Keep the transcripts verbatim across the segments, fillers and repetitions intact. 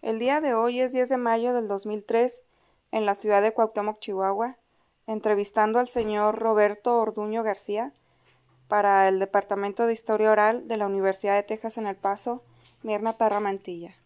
El día de hoy es diez de mayo del dos mil tres en la ciudad de Cuauhtémoc, Chihuahua, entrevistando al señor Roberto Orduño García para el Departamento de Historia Oral de la Universidad de Texas en El Paso, Mirna Parra Mantilla.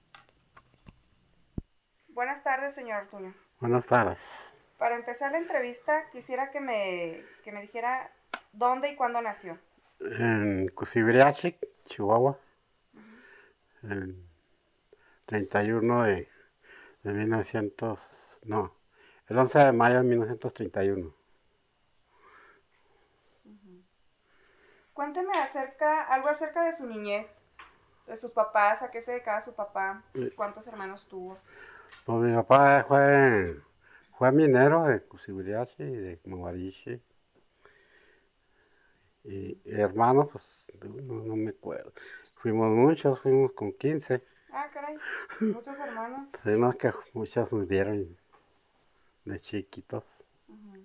Buenas tardes, señor Orduño. Buenas tardes. Para empezar la entrevista, quisiera que me, que me dijera dónde y cuándo nació. En Cusibriachi, Chihuahua, el treinta y uno de, de mil novecientos, no, el once de mayo de mil novecientos treinta y uno. Cuénteme acerca, algo acerca de su niñez, de sus papás, a qué se dedicaba su papá, cuántos hermanos tuvo. Pues mi papá fue, fue minero de Cusibriachi y de Maguariche. Y, y hermanos, pues no, no me acuerdo. Fuimos muchos, fuimos con quince. Ah, caray, muchos hermanos. Sí, no, que muchos murieron de chiquitos. Uh-huh.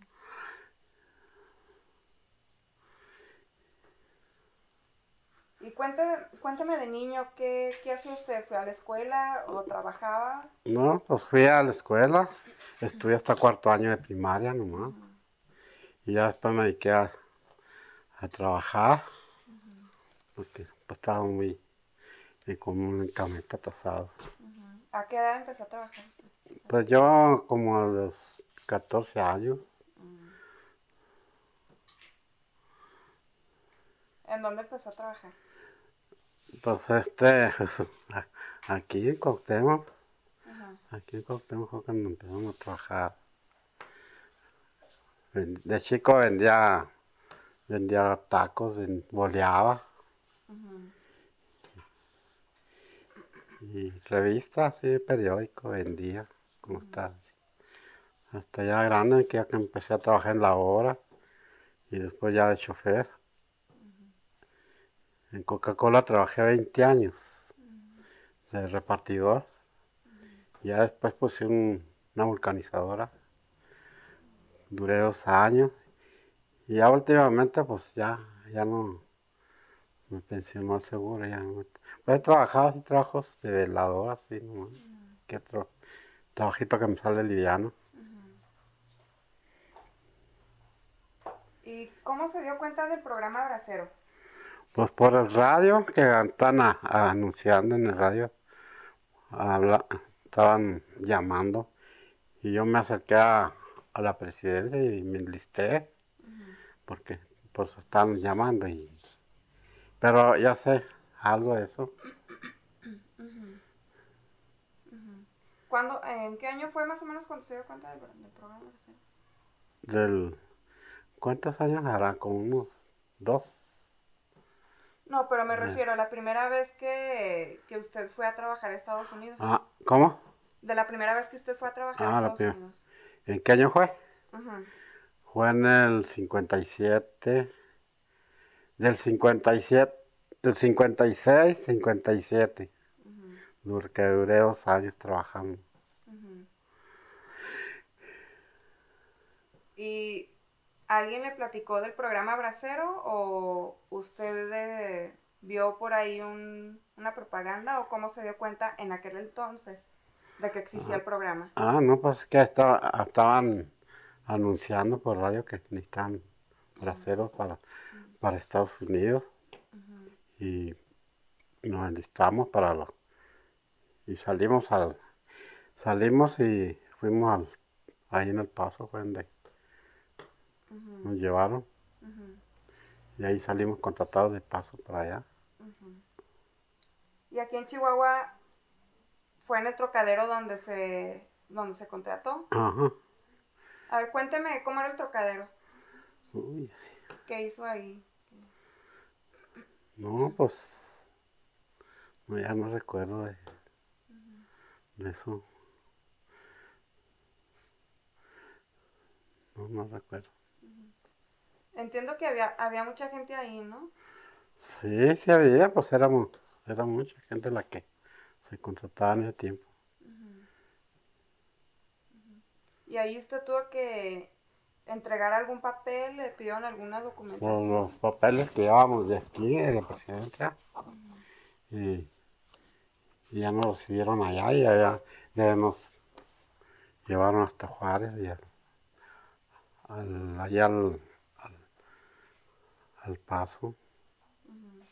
Y cuénteme, cuénteme de niño, ¿qué, ¿qué hacía usted? ¿Fue a la escuela o trabajaba? No, pues fui a la escuela, estudié hasta cuarto año de primaria nomás. Uh-huh. Y ya después me dediqué a, a trabajar, Uh-huh. porque pues, estaba muy económicamente atrasado. Uh-huh. ¿A qué edad empezó a trabajar usted? Pues yo como a los catorce años. Uh-huh. ¿En dónde empezó a trabajar? Pues este, aquí en Cuauhtémoc, Uh-huh. aquí en Cuauhtémoc fue cuando empezamos a trabajar. De chico vendía, vendía tacos, boleaba. Uh-huh. Y revistas, sí, periódico, vendía, como Uh-huh. está. Hasta ya grande, que ya que empecé a trabajar en la obra y después ya de chofer. En Coca-Cola trabajé veinte años Uh-huh. de repartidor. Uh-huh. Ya después puse un, una vulcanizadora. Duré dos años. Y ya últimamente pues ya, ya no me pensionó el seguro. Ya no me... Pues he trabajado así trabajos de veladora, así nomás. Uh-huh. Que otro trabajito que me sale liviano. Uh-huh. ¿Y cómo se dio cuenta del programa Bracero? Pues por el radio, que están a, a anunciando en el radio. Habla, estaban llamando. Y yo me acerqué a, a la presidencia y me enlisté. Uh-huh. Porque pues están llamando y... Pero ya sé algo de eso. Uh-huh. Uh-huh. ¿Cuándo, ¿En qué año fue más o menos cuando se dio cuenta del, del programa Bracero? Del, ¿cuántos años hará? Como unos dos. No, pero me Eh, refiero a la primera vez que, que usted fue a trabajar a Estados Unidos. ah, ¿cómo? De la primera vez que usted fue a trabajar a Ah, la Estados primera. Unidos. ¿En qué año fue? Uh-huh. Fue en el cincuenta y siete. Del cincuenta y siete. Del cincuenta y seis, cincuenta y siete. Uh-huh. Porque duré dos años trabajando. Uh-huh. ¿Y alguien le platicó del programa Bracero o usted eh, vio por ahí un, una propaganda o cómo se dio cuenta en aquel entonces de que existía Ah, el programa? ah no, pues que estaba, estaban anunciando por radio que necesitan braceros para, para Estados Unidos. Uh-huh. Y nos enlistamos para lo, y salimos al salimos y fuimos al ahí en El Paso fue donde Uh-huh. nos llevaron Uh-huh. y ahí salimos contratados de paso para allá. Uh-huh. Y aquí en Chihuahua fue en el Trocadero donde se donde se contrató. Ajá. A ver, cuénteme cómo era el Trocadero. Uy, ¿Qué hizo ahí? no, pues no, ya no recuerdo de, de eso. No, no recuerdo. Entiendo que había, había mucha gente ahí, ¿no? Sí, sí había, pues éramos, era mucha gente la que se contrataba en ese tiempo. Uh-huh. Uh-huh. Y ahí usted tuvo que entregar algún papel, le pidieron alguna Por los documentación. papeles que llevábamos de aquí, de la presidencia, Uh-huh. y, y ya nos recibieron allá y allá ya nos llevaron hasta Juárez y al, al- allá al, al, al Paso. Ujú.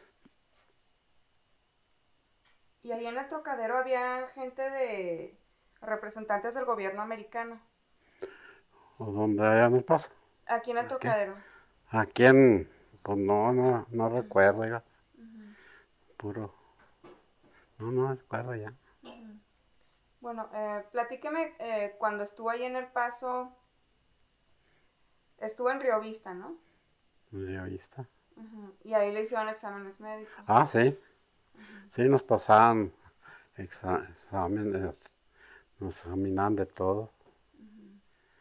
Y ahí en el Trocadero había gente de representantes del gobierno americano. ¿O dónde allá en el Paso? Aquí en el ¿A qué? Trocadero. ¿A quién? Pues no, no, no recuerdo, oiga, Ujú, puro, no, no recuerdo ya. ujú. Bueno, eh, platíqueme eh, cuando estuvo ahí en El Paso, estuvo en Río Vista, ¿no? Revista. Ujú. Y ahí le hicieron exámenes médicos. Ah, sí, Ujú, sí, nos pasaban exa- exámenes, nos examinaban de todo. ujú.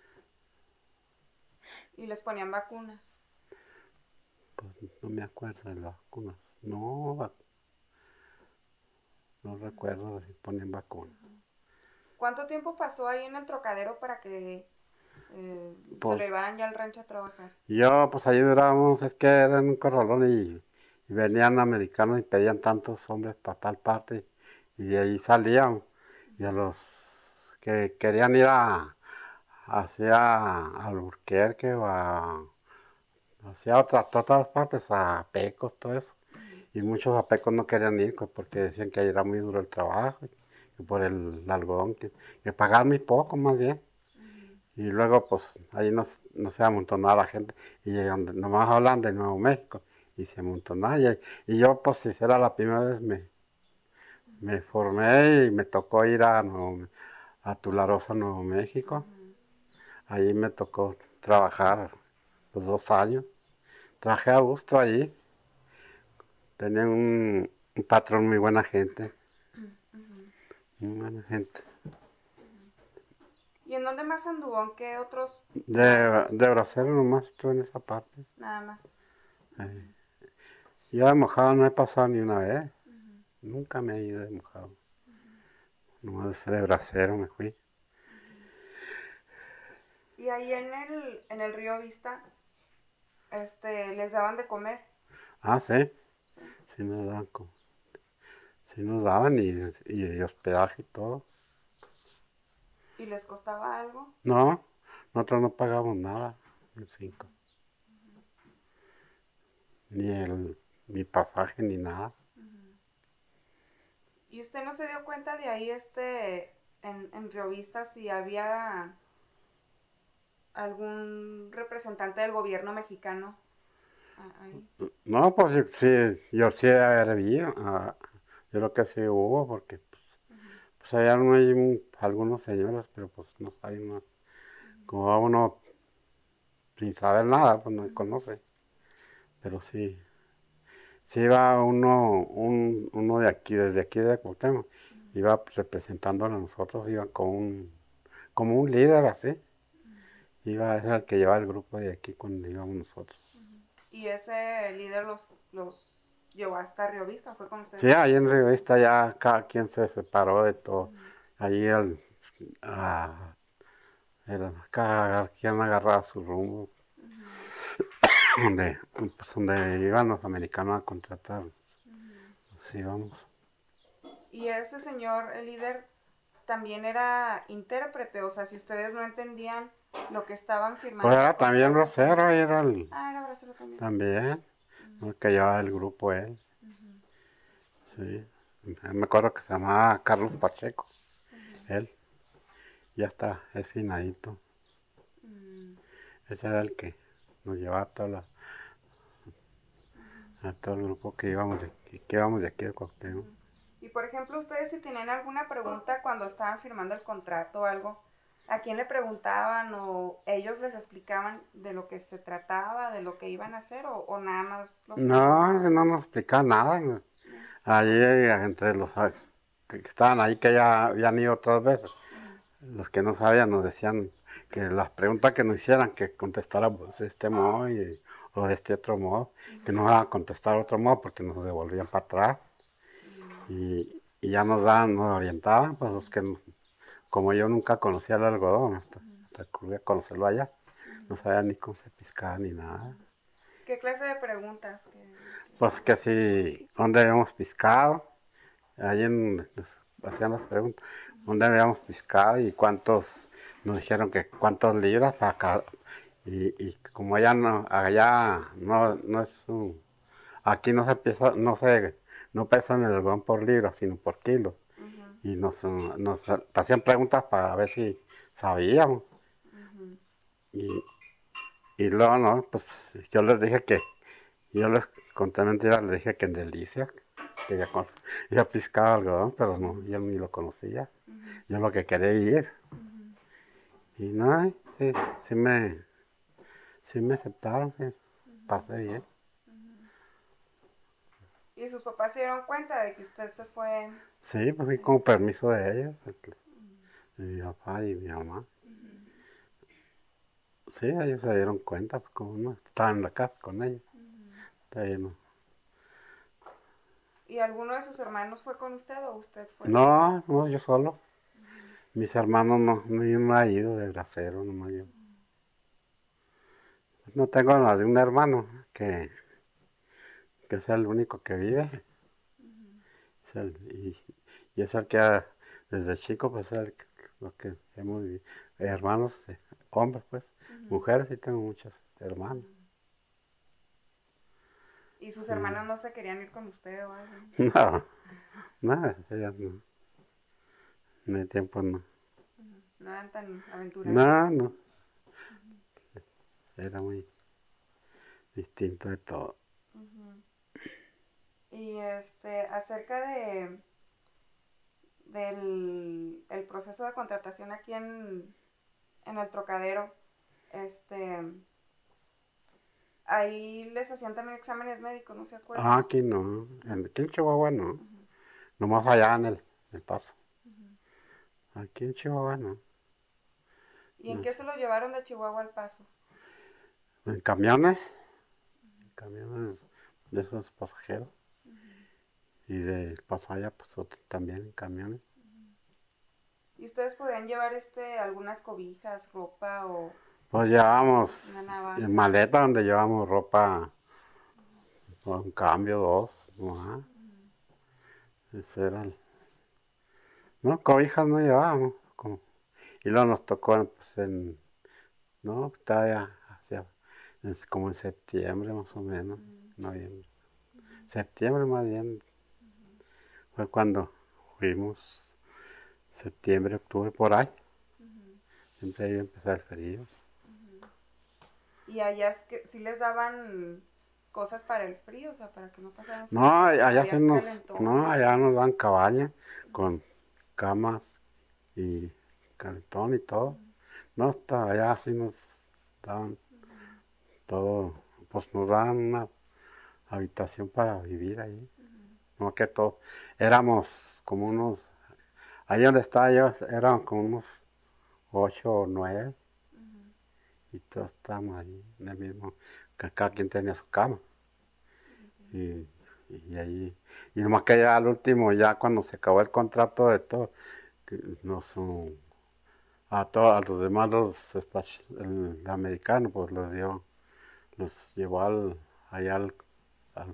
Y les ponían vacunas. Pues no me acuerdo de las vacunas. No, va- no recuerdo si ponen vacunas. ¿Cuánto tiempo pasó ahí en el Trocadero para que eh, se lo Pues llevaran ya al rancho a trabajar? yo, pues ahí durábamos, es que era en un corralón y, y venían americanos y pedían tantos hombres para tal parte y de ahí salían. Y a los que querían ir a hacia Alburquerque o a, hacia otras, otras partes, a Pecos, todo eso. Ujú, Y muchos a Pecos no querían ir pues, porque decían que ahí era muy duro el trabajo y por el algodón, que, que pagaban muy poco más bien. ujú, Y luego, pues, ahí no, no se amontonaba la gente. Y llegan, nomás hablan de Nuevo México. Y se amontonaba. Y, y yo, pues, si era la primera vez, me, me formé y me tocó ir a, Nuevo- a Tularosa, Nuevo México. ujú. Ahí me tocó trabajar los dos años. Trabajé a gusto allí. Tenía un, un patrón muy buena gente. Ujú, Muy buena gente. ujú. ¿Y en dónde más anduvo? ¿En qué otros De, lugares? de bracero nomás estuve en esa parte. Nada más. Eh, Ujú, yo de mojado no he pasado ni una vez. ujú, Nunca me he ido de mojado. ujú, Nomás de bracero me fui. ujú. Y ahí en el, en el río Vista, este, les daban de comer, Ah, sí, ¿sí? sí nos daban, co- sí nos daban y, y hospedaje y todo. ¿Y les costaba algo? No, nosotros no pagamos nada, el cinco, ni el ni pasaje ni nada. Ujú. ¿Y usted no se dio cuenta de ahí, este, en, en Río Vista, si había algún representante del gobierno mexicano ah, ahí? No, pues yo sí, yo sí vi, ah, yo creo que sí hubo, porque pues, Ujú, pues allá no hay un- algunos señores, pero pues no hay más. Como va uno sin saber nada, pues no ujú, conoce. Pero sí, sí iba uno, un, uno de aquí, desde aquí de Cuauhtémoc, ujú, iba representándolo a nosotros, iba como un, como un líder así. Iba, era el que llevaba el grupo de aquí cuando íbamos nosotros. ujú. ¿Y ese líder los, los llevó hasta Río Vista? ¿Fue con ustedes Sí, hasta ahí en Río Vista? revista ya cada quien se separó de todo. Ujú, Allí el, ah, era, cada quien agarraba su rumbo, ujú, donde, pues donde iban los americanos a contratar. ujú. Pues íbamos. Y ese señor, el líder, también era intérprete, o sea, si ustedes no entendían lo que estaban Pues firmando en el era también contrato. Rosero, era el, Ah, era brasileño también. también, Ujú, el que llevaba el grupo él. ujú, Sí. Me acuerdo que se llamaba Carlos Pacheco, ujú, él. Ya está, es finadito. mm, Ese era el que nos llevaba a, toda la- ujú, a todo el grupo que íbamos de, que íbamos de aquí de Cuauhtémoc. ujú. Y por ejemplo, ustedes si tenían alguna pregunta cuando estaban firmando el contrato o algo, ¿a quién le preguntaban o ellos les explicaban de lo que se trataba, de lo que iban a hacer o, o nada más los No, firmaban? no nos explicaba nada. No. No. Allí entre los a- que estaban ahí que ya habían ido otras veces, Ujú, los que no sabían nos decían que las preguntas que nos hicieran que contestáramos de este modo y- o de este otro modo, que ujú, no iban a contestar de otro modo porque nos devolvían para atrás mm, y, y ya nos daban, nos orientaban, pues los ujú, que, como yo nunca conocía el algodón, hasta, ujú, hasta que fui a conocerlo allá, no ujú, sabía ni cómo se piscaba ni nada. ujú. ¿Qué clase de preguntas? Que, que- Pues que si, dónde habíamos piscado, ahí en, nos hacían las preguntas, ¿dónde habíamos pescado y cuántos, nos dijeron que cuántas libras para cada, y, y como allá no, allá no, no es un, aquí no se pesa, no se, no pesan el algodón por libra, sino por kilo. Ujú, Y nos, nos hacían preguntas para ver si sabíamos. ujú. Y, y luego, no, pues yo les dije que, yo les conté mentiras, les dije que en Delicia, que ya, con, ya piscaba algodón, pero no, yo ni lo conocía. Ujú, Yo lo que quería ir. ujú, Y no, sí, sí me, sí me aceptaron, sí, ujú, pasé bien. ujú. Y sus papás se dieron cuenta de que usted se fue. Sí, pues fui Sí. con permiso de ellos, Ujú, de mi papá y mi mamá. ujú, Sí, ellos se dieron cuenta, pues como no, estaba en la casa con ellos. ujú. Está bien, ¿no? ¿Y alguno de sus hermanos fue con usted o usted fue solo? No, no, yo solo. Ujú, Mis hermanos no, no, no ha ido de bracero, nomás yo. No tengo más de un hermano que, que es el único que vive. ujú, Es el- y, y es el que ha- desde chico, pues es el que- lo que hemos vivido. Hermanos, eh, hombres, pues. ujú, Mujeres, sí tengo muchos hermanos. ujú. ¿Y sus Sí. hermanos no se querían ir con usted o algo? No, nada, ellas no. No hay tiempo, no. Ujú. No eran tan aventureros. No, no. Ujú, Era muy distinto de todo. ujú. Y este, acerca de del el proceso de contratación aquí en, en el Trocadero, este, ahí les hacían también exámenes médicos, ¿no se Ah, acuerda? aquí no. ¿No? En- Aquí en Chihuahua no. Ujú, Nomás allá en el, el Paso. ujú. Aquí en Chihuahua no. ¿Y en No qué se sé. lo llevaron de Chihuahua al Paso? En camiones, camiones de esos pasajeros. Ujú, Y de Paso allá, pues otro también en camiones. ujú. ¿Y ustedes podían llevar este algunas cobijas, ropa o Pues llevábamos una en navaja? maleta donde llevábamos ropa, un cambio, dos. Ajá. Ujú, Ese era el- No, cobijas no llevábamos. Como... Y luego nos tocó pues, en no, estaba ya hacia, es como en septiembre más o menos, ujú, noviembre. ujú, Septiembre más bien ujú, fue cuando fuimos, septiembre, octubre, por ahí. ujú, Siempre iba a empezar el frío. ujú. Y allá es que sí les daban cosas para el frío, o sea, para que no pasaran frío, o No, sea, allá sí había nos, no, calentones y allá nos eso. dan cabaña Ujú, con camas y calentón y todo. ujú, No, hasta allá sí nos daban ujú, todo, pues nos daban una habitación para vivir ahí. ujú, No que todo, éramos como unos, ahí donde estaba yo, eran como unos ocho o nueve ujú, y todos estábamos ahí en el mismo, que cada quien tenía su cama. ujú, Y, y ahí, y nomás que ya al último, ya cuando se acabó el contrato de todo, que nos, um, a todos, a los demás, los despach- el americano, pues los dio, los llevó al, allá al, al-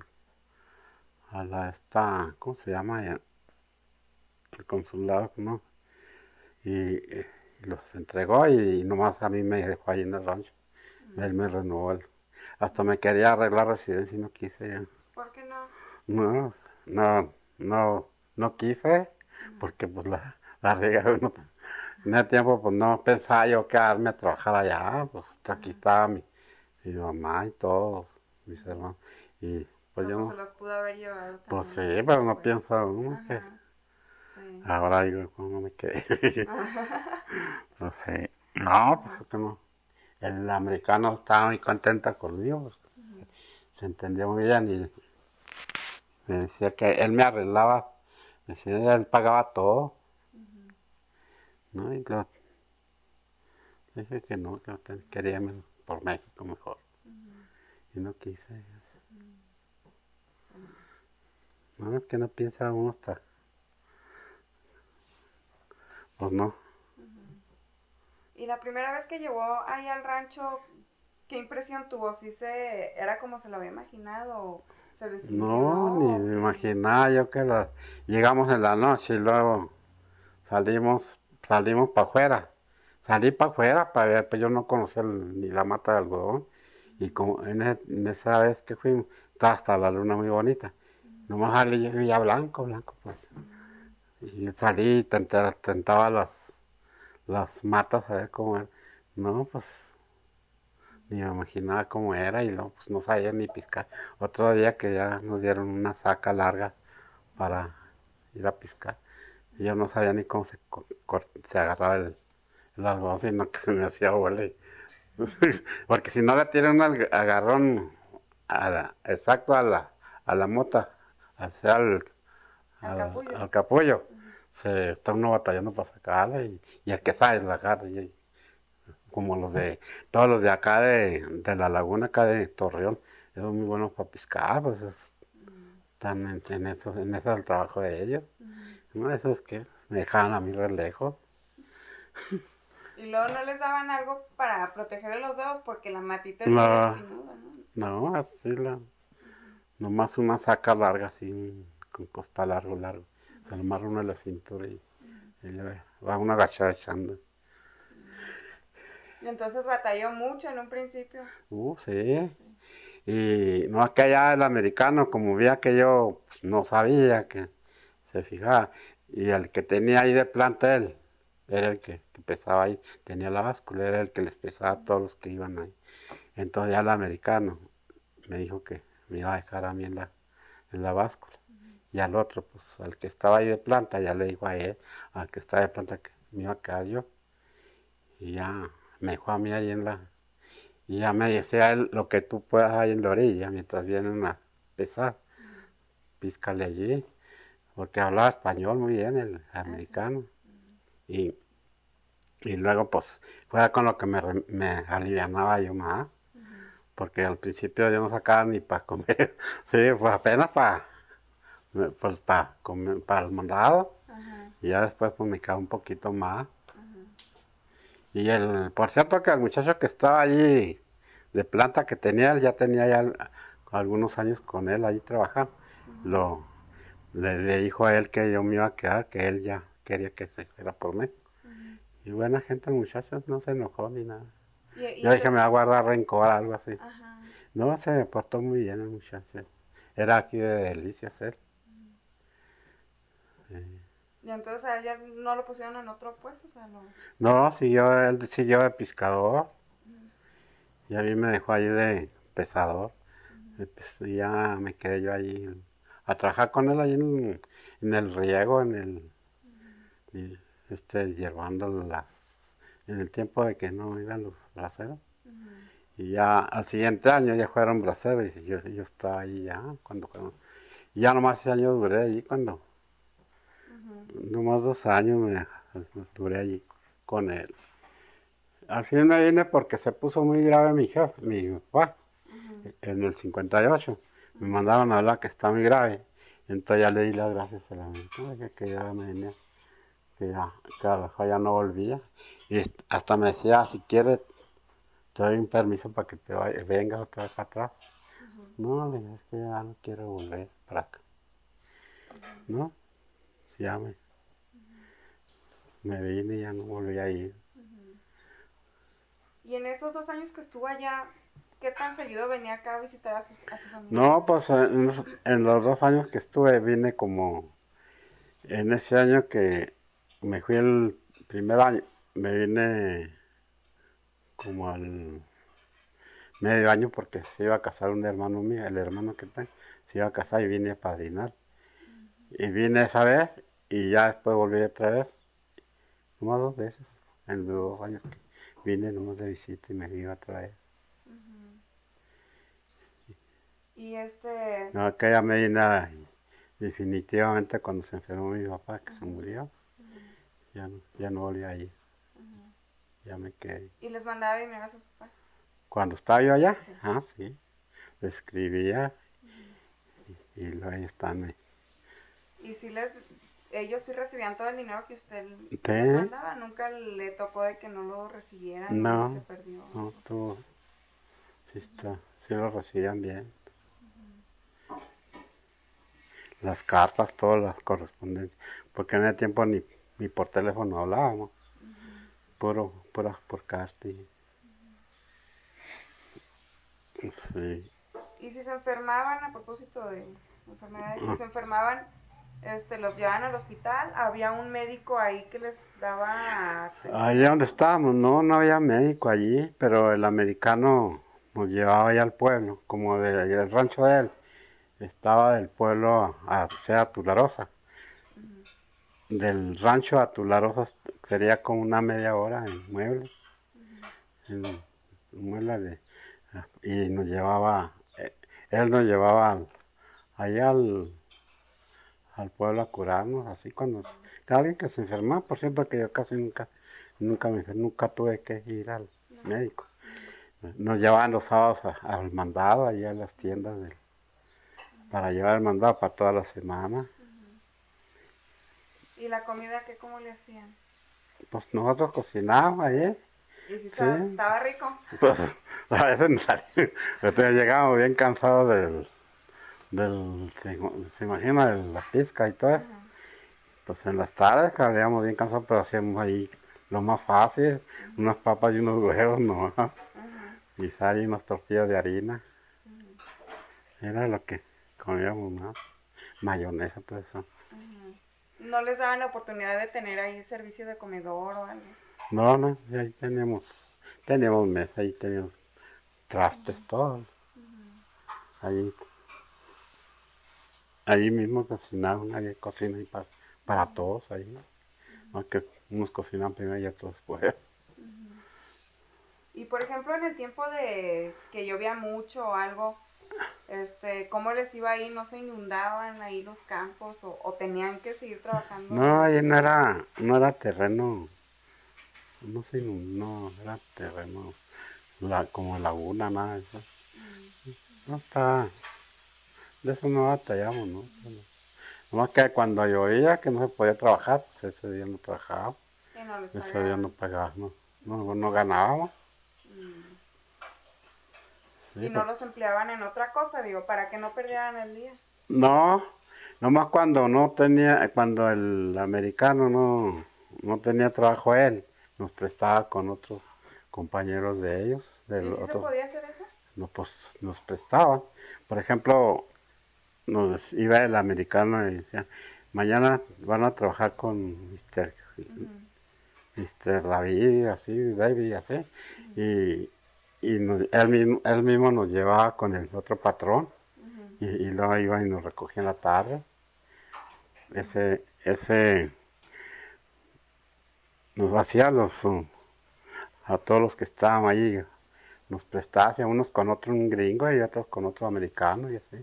a la esta, ¿cómo se llama? allá? El consulado, ¿no? Y, eh, y los entregó y, y nomás a mí me dejó ahí en el rancho. Él ujú. me renovó el, hasta me quería arreglar residencia y no quise ya. ¿Por qué no? No, no, no, no quise, Ujú, porque pues la, la riega uno. En ese tiempo pues no pensaba yo quedarme a trabajar allá, pues aquí ujú, estaba mi, mi mamá y todos mis ujú. hermanos. Y pues Pero yo pues se no, los pudo haber llevado pues sí, también pero no después. piensa uno que Ajá, sí. ahora digo, ¿cómo me quedé? No sé, no, Ujú, pues que no. El americano estaba muy contento conmigo, pues, ujú, se entendía muy bien y me decía que él me arreglaba, me decía, él pagaba todo. ujú, ¿No? Y lo, dije que no, que no te- quería men- por México mejor. ujú, Y no quise. ujú. Sí. No, es que no piensa uno hasta, pues no. Ujú. Y la primera vez que llegó ahí al rancho, ¿qué impresión tuvo? ¿Sí se era como se lo había imaginado o Se No, ni desilusionó. me ¿O qué? imaginaba yo que la... llegamos en la noche y luego salimos, salimos para afuera. Salí para afuera para ver, pues yo no conocía el- ni la mata de algodón. Y como en, e- en esa vez que fuimos, estaba hasta la luna muy bonita. Nomás salí y ya blanco, blanco, pues. Y salí y tenta- tentaba las, las matas a ver cómo era. No, pues ni me imaginaba cómo era y no, pues no sabía ni piscar. Otro día que ya nos dieron una saca larga para ir a piscar. Y yo no sabía ni cómo se, co- cor- se agarraba el, el algodón, sino que se me hacía bola. y- Porque si no le tiene un alg- agarrón a la- exacto a la, a la mota, hacia el, Al al, capullo. al capullo, se está uno batallando para sacarla y, y el que sabe la agarra. Y, como los de, todos los de acá de, de la laguna, acá de Torreón, son muy buenos para pescar, pues es- están en, en eso, en eso es el trabajo de ellos. No, eso es que me dejaban a mí re lejos. Y luego no les daban algo para protegerle los dedos porque la matita es muy No, espinuda, ¿no? no, así la, nomás una saca larga, así, con costa largo, largo. Se lo amarra uno a la cintura y, y le va uno agachado echando. Y entonces batalló mucho en un principio. Uh, sí. Y no es que allá el americano, como veía que yo pues, no sabía que se fijaba, y el que tenía ahí de planta él, era el que, que pesaba ahí, tenía la báscula, era el que les pesaba a todos los que iban ahí. Entonces ya el americano me dijo que me iba a dejar a mí en la, en la báscula. Y al otro, pues al que estaba ahí de planta, ya le dijo a él, al que estaba de planta que me iba a quedar yo. Y ya me dejó a mí ahí en la, y ya me decía él lo que tú puedas ahí en la orilla, mientras vienen a pesar, píscale allí, porque hablaba español muy bien el Ah, sí. americano. Y, y luego pues fue con lo que me, re- me alivianaba yo más, porque al principio yo no sacaba ni para comer, sí, pues apenas para pues para comer, para el mandado, Ajá, y ya después pues me quedaba un poquito más. ajá. Y el, por cierto que el muchacho que estaba allí de planta que tenía, él ya tenía ya al- algunos años con él ahí trabajando. Lo, le, le dijo a él que yo me iba a quedar, que él ya quería que se fuera por mí. Y buena gente el muchacho, no se enojó ni nada. Y, y Yo dije, me entonces, va a guardar rencor, algo así. ajá. No, se portó muy bien el muchacho. Era aquí de Delicias él. Eh, Y entonces a ella no lo pusieron en otro puesto, o sea, lo... No, siguió, él siguió de pescador. Y a mí me dejó ahí de pesador. Y pues ya me quedé yo ahí a trabajar con él ahí en, en el riego, en el, y, este, llevando las, en el tiempo de que no iban los braceros. Y ya al siguiente año ya fueron braceros y yo, yo estaba ahí ya cuando fueron. Y ya nomás ese año duré allí cuando, nomás dos años me, duré allí con él. Al fin me vine porque se puso muy grave mi jefe, mi papá, en el cincuenta y ocho. Me mandaron a hablar que está muy grave. Entonces ya le di las gracias a la médica que ya me venía, que ya, que a lo mejor ya no volvía. Y hasta me decía, si quieres, te doy un permiso para que te vaya, vengas otra vez para atrás. No, le dije, es que ya no quiero volver para acá. No, ya me, me vine y ya no volví a ir. Y en esos dos años que estuvo allá, ¿qué tan seguido venía acá a visitar a su, a su familia? No, pues en, en los dos años que estuve vine como, en ese año que me fui el primer año, me vine como al medio año porque se iba a casar un hermano mío, el hermano que tengo, se iba a casar y vine a padrinar. Y vine esa vez y ya después volví otra vez, como dos veces, en los dos años que vine nomás de visita y me iba otra vez. Y este... No, que ya me vine a- definitivamente cuando se enfermó mi papá, que se murió, ya no, ya no volví a ir, ya me quedé. Y les mandaba dinero a sus papás. Cuando estaba yo allá, Sí. ah, sí, le escribía y luego ahí están. Y si les... Ellos sí recibían todo el dinero que usted les ¿Te? mandaba. Nunca le tocó de que no lo recibieran o se No, perdió. no, tú, sí está, sí lo recibían bien. las cartas, todas las correspondencias, porque en ese tiempo ni, ni por teléfono hablábamos, uh-huh. puro, puras por carta. Y... sí. Y si se enfermaban, a propósito de enfermedades, uh-huh. si se enfermaban, este, los llevaban al hospital, había un médico ahí que les daba atención. Allá donde estábamos, no, no había médico allí, pero el americano nos llevaba allá al pueblo, como del de, rancho de él, estaba del pueblo a, a, sea, a Tularosa. Uh-huh. Del rancho a Tularosa sería como una media hora en muebles, uh-huh. en, en muebles de, y nos llevaba, él nos llevaba al, allá al, al pueblo a curarnos, así cuando alguien que se enferma, por cierto que yo casi nunca, nunca me nunca tuve que ir al no. médico. Uh-huh. Nos llevaban los sábados a, al mandado, allá a las tiendas de, uh-huh. para llevar el mandado para toda la semana. Uh-huh. ¿Y la comida qué, cómo le hacían? Pues nosotros cocinábamos ahí. ¿Y si sí. estaba rico? Pues a veces nos salíamos, llegábamos bien cansados del, del se, se imagina, de la pizca y todo eso. Uh-huh. Pues en las tardes salíamos bien cansados, pero hacíamos ahí lo más fácil, uh-huh. unas papas y unos huevos, ¿no? Uh-huh. Y sal y unas tortillas de harina. Uh-huh. Era lo que comíamos más, mayonesa, todo eso. Uh-huh. ¿No les daban la oportunidad de tener ahí servicio de comedor o algo? No, no, ahí teníamos, teníamos mesa, ahí teníamos trastes, uh-huh. todo. Uh-huh. Ahí, ahí mismo cocinaban, había cocina ahí para, para uh-huh. todos ahí. Uh-huh. Aunque unos cocinan primero y otros después. Uh-huh. Y por ejemplo, en el tiempo de que llovía mucho o algo, este, ¿cómo les iba ahí? ¿No se inundaban ahí los campos o, o tenían que seguir trabajando? No, ahí no era, no era terreno, no se inundó, no era terreno la, como laguna, nada de eso. Uh-huh. No está, de eso no batallamos, ¿no? Uh-huh. Nomás que cuando llovía que no se podía trabajar, pues ese día no trabajábamos. Y no les ese día no pagábamos, no, no, no ganábamos. Uh-huh. Sí, ¿Y no pues, los empleaban en otra cosa, digo, para que no perdieran el día? No, nomás cuando no tenía, cuando el americano no, no tenía trabajo él, nos prestaba con otros compañeros de ellos. ¿Y si otros, se podía hacer eso? No, pues nos prestaba. Por ejemplo, nos iba el americano y decía, mañana van a trabajar con mister Uh-huh. mister David, así, David, así. Uh-huh. Y, y nos, él, mismo, él mismo nos llevaba con el otro patrón. Uh-huh. y, y luego iba y nos recogía en la tarde. Uh-huh. Ese, ese nos hacía los, uh, a todos los que estaban allí, nos prestaba, hacia unos con otro un gringo y otros con otro americano y así.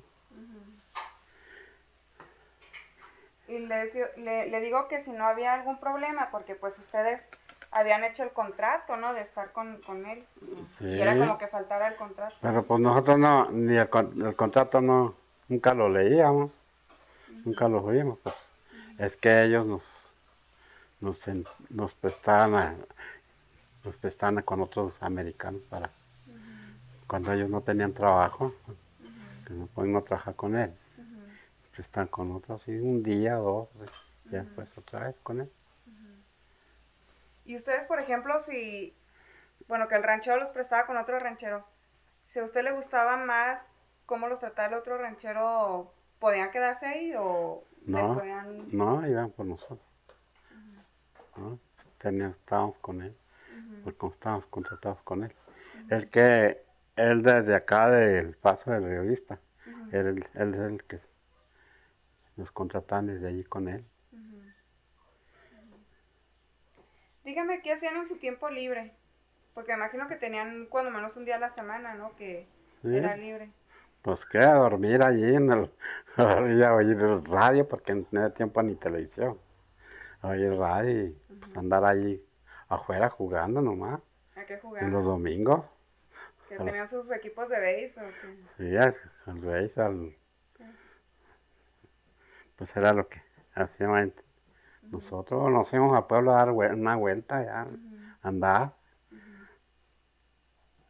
Y le, le, le digo que si no había algún problema, porque pues ustedes habían hecho el contrato, ¿no? De estar con, con él. Sí. Y era como que faltara el contrato. Pero pues nosotros no, ni el, el contrato no, nunca lo leíamos, uh-huh. nunca lo oímos, pues. Uh-huh. Es que ellos nos, nos, nos prestaban a, nos prestaban con otros americanos para, uh-huh. cuando ellos no tenían trabajo, uh-huh. que no podían trabajar con él. Están con otros, así un día o dos, ya uh-huh. pues otra vez con él. Uh-huh. Y ustedes, por ejemplo, si, bueno, que el ranchero los prestaba con otro ranchero, si a usted le gustaba más cómo los trataba el otro ranchero, ¿podían quedarse ahí o no, le podían...? No, iban por nosotros. Uh-huh. ¿No? Teníamos, estábamos con él, uh-huh. porque como estábamos contratados con él. Uh-huh. El que, él desde acá del Paso del Río Vista, uh-huh. él, él es el que nos contrataban desde allí con él. Uh-huh. Uh-huh. Dígame, ¿qué hacían en su tiempo libre? Porque me imagino que tenían cuando menos un día a la semana, ¿no? Que sí. Era libre. Pues qué, a dormir allí en el, a oír el radio, porque en ese tiempo ni televisión. A oír radio y uh-huh. pues andar allí afuera jugando nomás. ¿A qué jugaban? En los domingos. ¿Que tenían los... sus equipos de béis o qué? Sí, al, al béis, al... Sí. Pues era lo que hacíamos uh-huh. nosotros. Nos íbamos a pueblo a dar una vuelta, ya, uh-huh. andar. Uh-huh.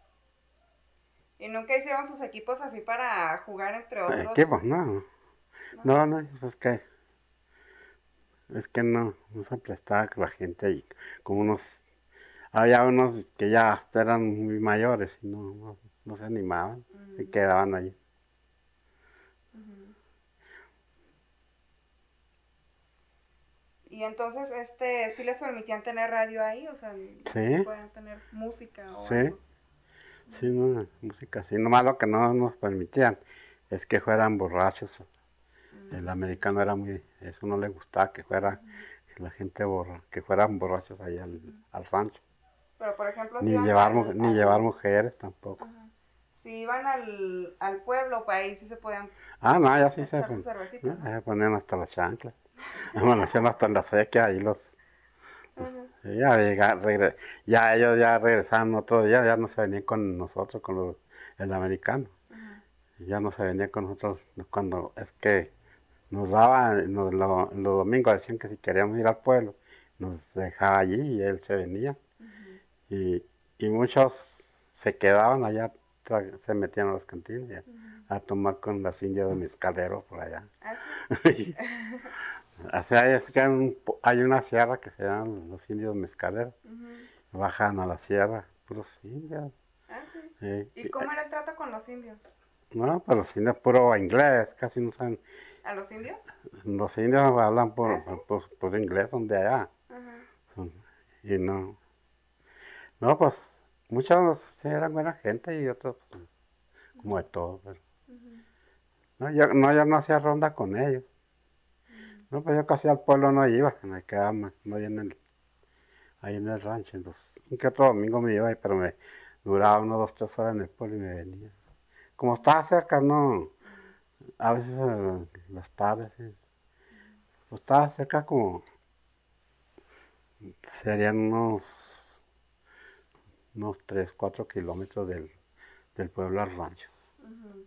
¿Y nunca hicieron sus equipos así para jugar entre otros? Equipos, no. No, no, es que, es que no, no se prestaba que la gente ahí, como unos, había unos que ya eran muy mayores y no, no, no se animaban, se Mm, quedaban ahí. ujú. Y entonces, este, ¿sí les permitían tener radio ahí? O sea, ¿sí Sí, podían tener música o sí, algo? sí, no, música sí, nomás lo que no nos permitían es que fueran borrachos. El Mm, americano era muy, eso no le gustaba que fuera, ujú, que la gente borra, que fueran borrachos ahí al, ujú. al rancho. Pero, por ejemplo, si Ni iban llevar, al, ni llevar al, mujeres tampoco. ajá, si iban al, al pueblo, pues ahí sí se podían Ah, no, ya sí se, echar sus pon- cervecitas, ¿no? ¿no? Se ponían hasta las chanclas. Amanecían hasta en la sequía ahí los... Ajá, sí, ya, llega- regre- ya ellos ya regresaban otro día, ya no se venían con nosotros, con los, el americano. ajá, Ya no se venía con nosotros cuando es que nos daba, nos, lo- los domingos decían que si queríamos ir al pueblo, nos dejaba allí y él se venía. ujú, Y, y muchos se quedaban allá, tra- se metían a las cantinas ujú. a, a tomar con las indias de mezcalero por allá. Ah, sí. O sea, es que hay, un po- hay una sierra que se llaman los indios mezcaleros. Ujú. Bajan a la sierra, puros indios. Ah, sí. Sí. ¿Y Y, cómo era el trato con los indios? no, pero los indios puro inglés, casi no saben. ¿A los indios? Los indios hablan Ah, por, sí. por, por inglés donde allá. Ajá. Son- y no, no, pues muchos sí eran buena gente y otros pues, como de todo. Pero, Ujú, no, yo, no, yo no hacía ronda con ellos. ujú, No, pues yo casi al pueblo no iba, me quedaba más, no ahí en el, ahí en el rancho. Entonces, un que otro domingo me iba, pero me duraba unos dos, tres horas en el pueblo y me venía. Como estaba cerca, no, ujú, a veces eh, las tardes, sí. Pues estaba cerca como, serían unos, unos tres, cuatro kilómetros del, del pueblo al rancho. ujú.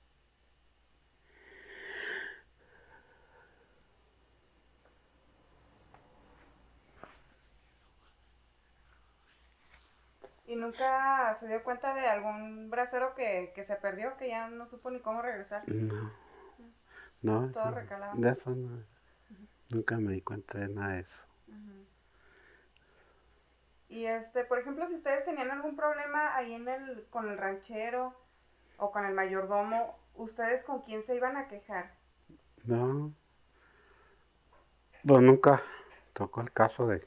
¿Y nunca se dio cuenta de algún bracero que, que se perdió, que ya no supo ni cómo regresar? No, No, no, todos eso, recalaban. de eso no, nunca me di cuenta de nada de eso. Ujú. Y este, por ejemplo, si ustedes tenían algún problema ahí en el, con el ranchero o con el mayordomo, ¿ustedes con quién se iban a quejar? No, pues nunca tocó el caso de,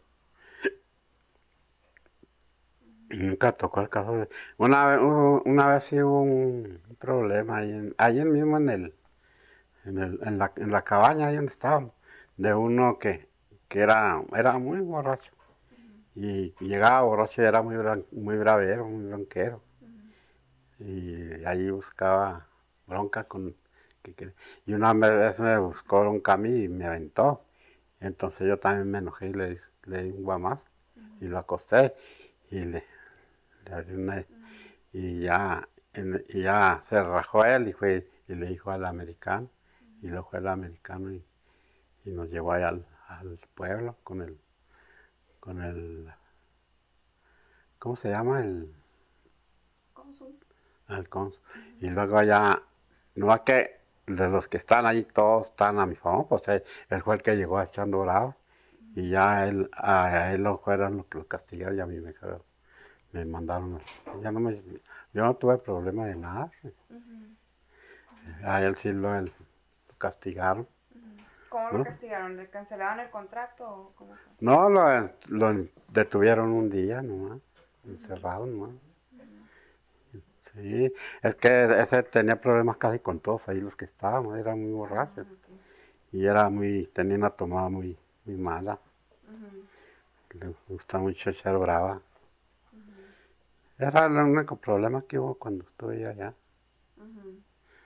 nunca tocó el caso de, una vez, hubo- una vez sí hubo un problema ahí, en, ahí mismo en el, en el, en la, en la cabaña ahí donde estábamos, de uno que, que era, era muy borracho. Ujú, Y llegaba borracho y era muy, bran- muy bravero, muy bronquero. ujú, Y ahí buscaba bronca con... que- que- y una vez me buscó bronca a mí y me aventó. Entonces yo también me enojé y le, di- le di un guamazo y ujú, lo acosté y le, le di una... ujú, Y ya, en- y ya se rajó él y fue y le dijo al americano. Y luego fue el americano y, y nos llevó allá al, al pueblo con el, con el... ¿Cómo se llama? El, Cónsul. al cónsul. Ujú, Y luego ya, no es que de los que están allí todos están a mi favor, pues él, él fue el que llegó echando bravos. Y ujú, ya él, a él lo fueron los que lo castigaron y a mí me, me mandaron. Ya no me, yo no tuve problema de nada. ujú, A él sí lo, él, lo castigaron, ujú. ¿Cómo lo ¿no? castigaron? ¿Le cancelaban el contrato o cómo fue? No, lo, lo detuvieron un día nomás, Ujú, encerrado nomás. ujú, Sí, es que ese tenía problemas casi con todos ahí los que estábamos, era muy borracho. ah, ok. Y era muy, tenía una tomada muy, muy mala. Ujú, Le gusta mucho echar brava. ujú, Era el único problema que hubo cuando estuve allá. ujú.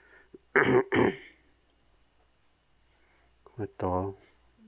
Fue todo.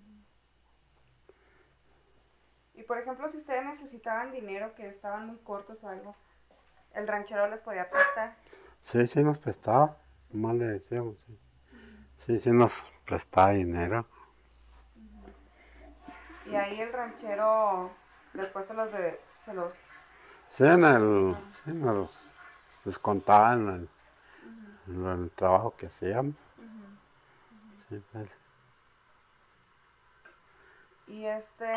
Y por ejemplo, si ustedes necesitaban dinero, que estaban muy cortos o algo, el ranchero les podía prestar. Sí, sí nos prestaba. ¿Sí? Más le decíamos, sí. Ujú, Sí, sí nos prestaba dinero. ujú. Y ahí el ranchero después se los de, se los Sí, en el, regresaron. sí, nos les contaban el, Ujú, el, el trabajo que hacíamos. ujú. Sí, pues. Y este,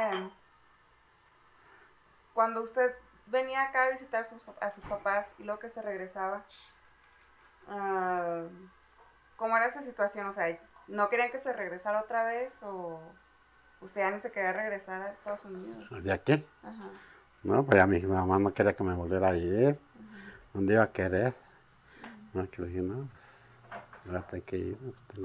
cuando usted venía acá a visitar sus, a sus papás y luego que se regresaba, uh, ¿cómo era esa situación? O sea, ¿no querían que se regresara otra vez o usted ya no se quería regresar a Estados Unidos? ¿De aquí? Ajá. No, pues ya mi mamá no quería que me volviera a ir. Uh-huh. ¿Dónde iba a querer? Uh-huh. No, que le dije, no, pues, ahora tengo que ir. No, tengo...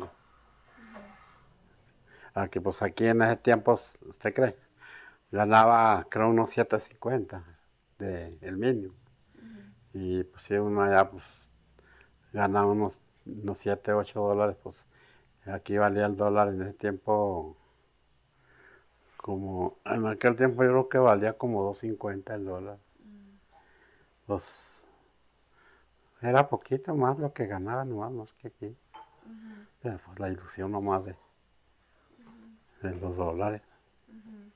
uh-huh. Aquí, pues aquí en ese tiempo, ¿usted cree? Ganaba, creo, unos siete cincuenta de el mínimo. Uh-huh. Y pues si uno allá, pues, ganaba unos, unos siete, ocho dólares, pues aquí valía el dólar en ese tiempo como, en aquel tiempo yo creo que valía como dos cincuenta el dólar. Uh-huh. Pues era poquito más lo que ganaba, nomás más que aquí. Uh-huh. Pero pues la ilusión nomás de, uh-huh. de los dólares. Uh-huh.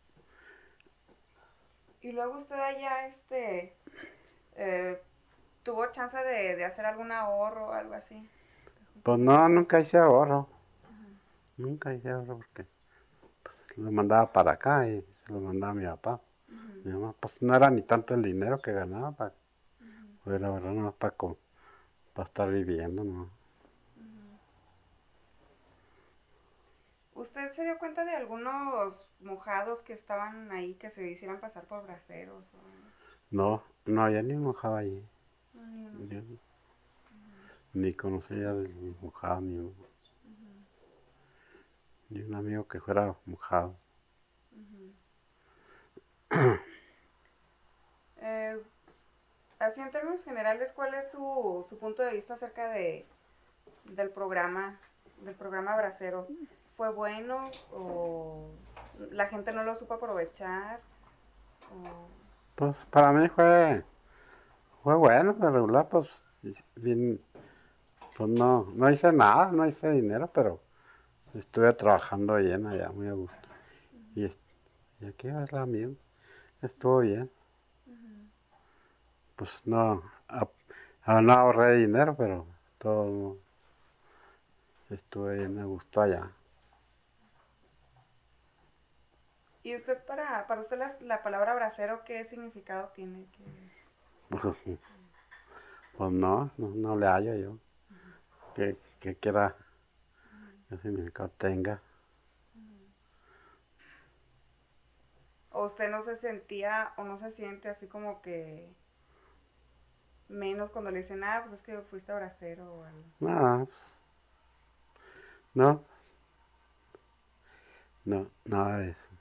Y luego usted allá, este, eh, ¿tuvo chance de, de hacer algún ahorro o algo así? Pues no, nunca hice ahorro. Uh-huh. Nunca hice ahorro porque pues, lo mandaba para acá y se lo mandaba a mi papá. Uh-huh. Mi mamá, pues no era ni tanto el dinero que ganaba, para, uh-huh. pues la verdad no para, para estar viviendo, ¿no? ¿Usted se dio cuenta de algunos mojados que estaban ahí que se hicieran pasar por braceros? O... No, no había ni un mojado allí. No, ni uno. Ni, uh-huh. ni conocía de ni mojado ni uno. Uh-huh. Ni un amigo que fuera mojado. Uh-huh. eh, así en términos generales, ¿cuál es su, su punto de vista acerca de, del programa, del programa Bracero? ¿Fue bueno o la gente no lo supo aprovechar? O... Pues para mí fue, fue bueno, pero regular, pues, bien, pues no, no hice nada, no hice dinero, pero estuve trabajando bien allá, muy a gusto. Uh-huh. Y, y aquí es la mía, estuvo bien. Uh-huh. Pues no, a, a, no ahorré dinero, pero todo estuve bien a gusto allá. ¿Y usted, para, para usted la, la palabra bracero, qué significado tiene? ¿Qué... Pues no, no, no le hallo yo. Uh-huh. Que, que quiera, uh-huh. qué significado tenga. ¿O usted no se sentía o no se siente así como que menos cuando le dicen, ah, pues es que fuiste bracero o algo? Nada, pues, no, no, nada de eso.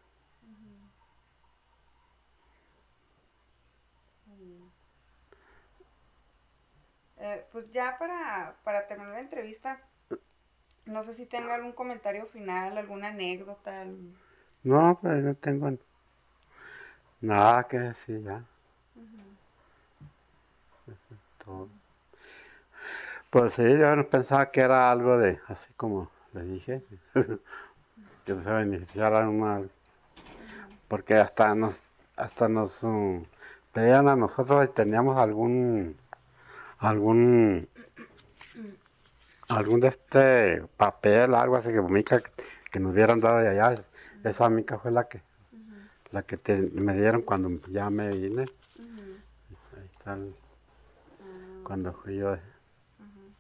Eh, pues ya para, para terminar la entrevista, no sé si tenga algún comentario final, alguna anécdota. Algún... No, pues no tengo nada que decir ya. Uh-huh. Eso es todo. Uh-huh. Pues sí, yo pensaba que era algo de, así como le dije, que se beneficiaran más. Uh-huh. Porque hasta nos, hasta nos um, pedían a nosotros si teníamos algún, algún, algún de este papel, algo así que mica que nos hubieran dado de allá. Uh-huh. Esa mica fue la que, uh-huh. la que te, me dieron cuando ya me vine. Uh-huh. Ahí está el, uh-huh. cuando fui yo. Uh-huh.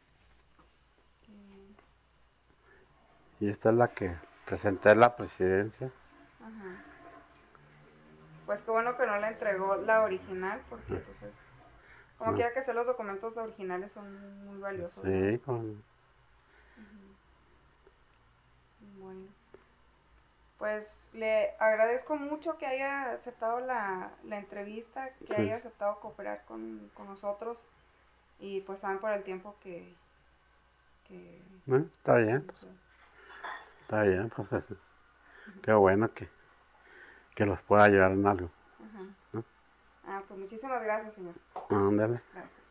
Y esta es la que presenté en la presidencia. Ajá. Pues qué bueno que no le entregó la original, porque pues es... Como no. Quiera que sea, los documentos originales son muy valiosos. Sí, ¿no? Con... Uh-huh. Bueno. Pues le agradezco mucho que haya aceptado la, la entrevista, que sí. haya aceptado cooperar con, con nosotros y pues también por el tiempo que... que ¿No? Está bien, pues. Está bien, pues eso. Uh-huh. Qué bueno que, que los pueda ayudar en algo. Uh-huh. ¿No? Ah, pues muchísimas gracias, señor. Ándale. Gracias.